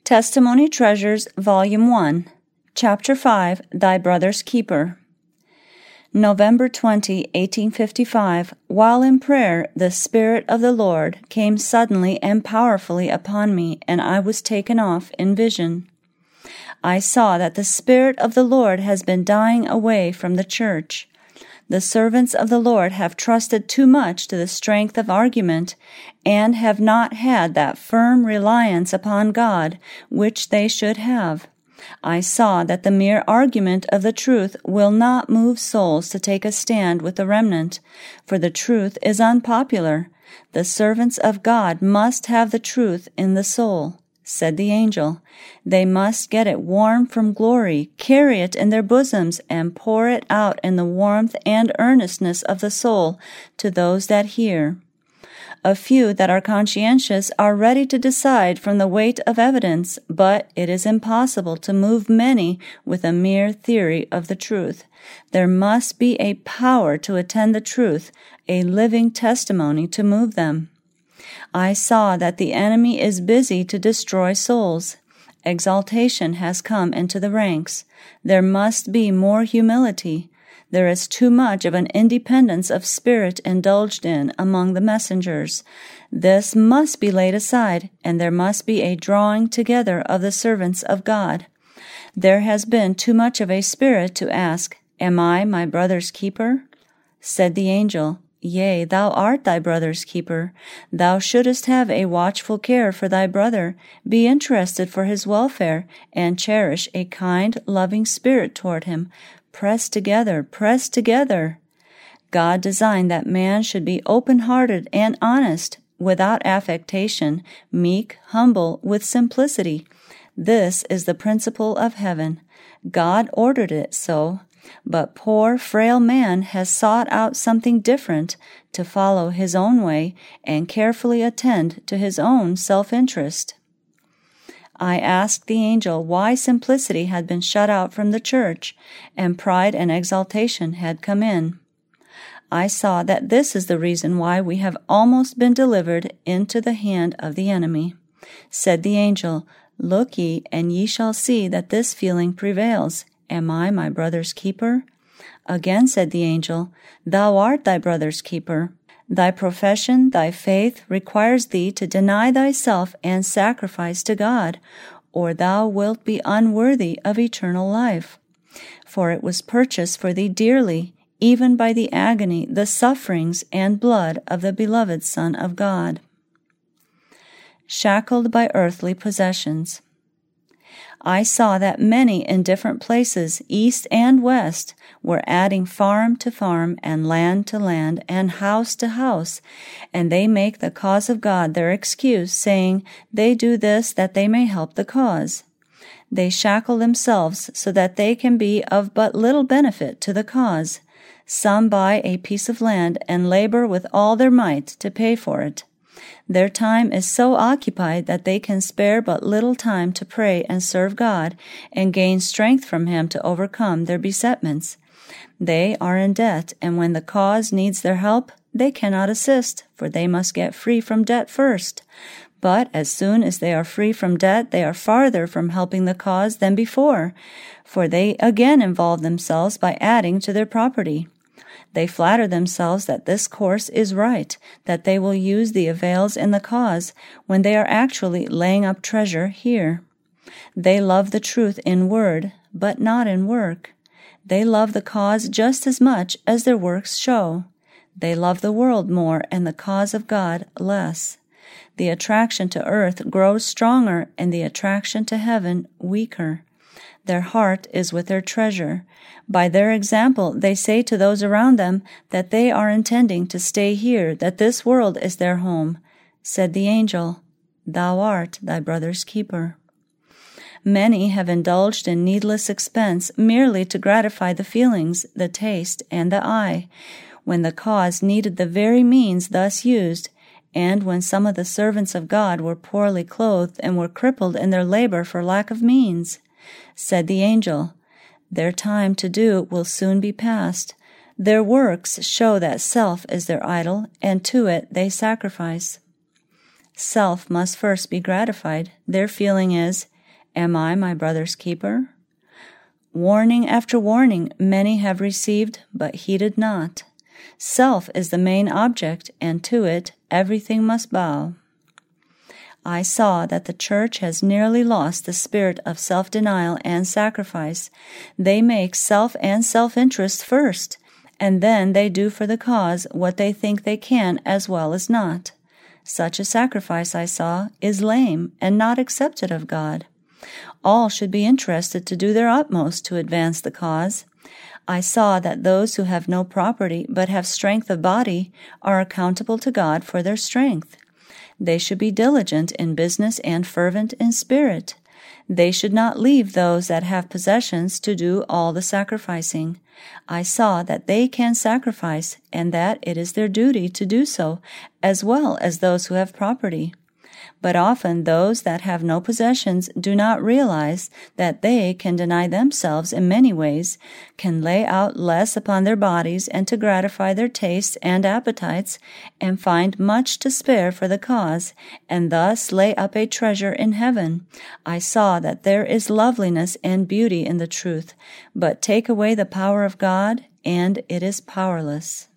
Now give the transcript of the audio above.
Testimony Treasures, Volume 1, Chapter 5, Thy Brother's Keeper. November 20, 1855, while in prayer, the Spirit of the Lord came suddenly and powerfully upon me, and I was taken off in vision. I saw that the Spirit of the Lord has been dying away from the church. The servants of the Lord have trusted too much to the strength of argument, and have not had that firm reliance upon God which they should have. I saw that the mere argument of the truth will not move souls to take a stand with the remnant, for the truth is unpopular. The servants of God must have the truth in the soul. Said the angel, they must get it warm from glory, carry it in their bosoms, and pour it out in the warmth and earnestness of the soul to those that hear. A few that are conscientious are ready to decide from the weight of evidence, but it is impossible to move many with a mere theory of the truth. There must be a power to attend the truth, a living testimony to move them. I saw that the enemy is busy to destroy souls. Exaltation has come into the ranks. There must be more humility. There is too much of an independence of spirit indulged in among the messengers. This must be laid aside, and there must be a drawing together of the servants of God. There has been too much of a spirit to ask, Am I my brother's keeper? Said the angel, Yea, thou art thy brother's keeper. Thou shouldest have a watchful care for thy brother, be interested for his welfare, and cherish a kind, loving spirit toward him. Press together, press together. God designed that man should be open-hearted and honest, without affectation, meek, humble, with simplicity. This is the principle of heaven. God ordered it so. But poor, frail man has sought out something different to follow his own way and carefully attend to his own self-interest. I asked the angel why simplicity had been shut out from the church, and pride and exaltation had come in. I saw that this is the reason why we have almost been delivered into the hand of the enemy. Said the angel, Look ye, and ye shall see that this feeling prevails. Am I my brother's keeper? Again said the angel, Thou art thy brother's keeper. Thy profession, thy faith, requires thee to deny thyself and sacrifice to God, or thou wilt be unworthy of eternal life. For it was purchased for thee dearly, even by the agony, the sufferings, and blood of the beloved Son of God. Shackled by earthly possessions. I saw that many in different places, east and west, were adding farm to farm and land to land and house to house, and they make the cause of God their excuse, saying they do this that they may help the cause. They shackle themselves so that they can be of but little benefit to the cause. Some buy a piece of land and labor with all their might to pay for it. Their time is so occupied that they can spare but little time to pray and serve God and gain strength from Him to overcome their besetments. They are in debt, and when the cause needs their help, they cannot assist, for they must get free from debt first. But as soon as they are free from debt, they are farther from helping the cause than before, for they again involve themselves by adding to their property. They flatter themselves that this course is right, that they will use the avails in the cause, when they are actually laying up treasure here. They love the truth in word, but not in work. They love the cause just as much as their works show. They love the world more and the cause of God less. The attraction to earth grows stronger and the attraction to heaven weaker. Their heart is with their treasure. By their example, they say to those around them that they are intending to stay here, that this world is their home. Said the angel, Thou art thy brother's keeper. Many have indulged in needless expense merely to gratify the feelings, the taste, and the eye, when the cause needed the very means thus used, and when some of the servants of God were poorly clothed and were crippled in their labor for lack of means. Said the angel, Their time to do will soon be past. Their works show that self is their idol, and to it they sacrifice. Self must first be gratified. Their feeling is, Am I my brother's keeper? Warning after warning many have received, but heeded not. Self is the main object, and to it everything must bow. I saw that the church has nearly lost the spirit of self-denial and sacrifice. They make self and self-interest first, and then they do for the cause what they think they can as well as not. Such a sacrifice, I saw, is lame and not accepted of God. All should be interested to do their utmost to advance the cause. I saw that those who have no property but have strength of body are accountable to God for their strength. They should be diligent in business and fervent in spirit. They should not leave those that have possessions to do all the sacrificing. I saw that they can sacrifice, and that it is their duty to do so, as well as those who have property. But often those that have no possessions do not realize that they can deny themselves in many ways, can lay out less upon their bodies and to gratify their tastes and appetites, and find much to spare for the cause, and thus lay up a treasure in heaven. I saw that there is loveliness and beauty in the truth, but take away the power of God, and it is powerless.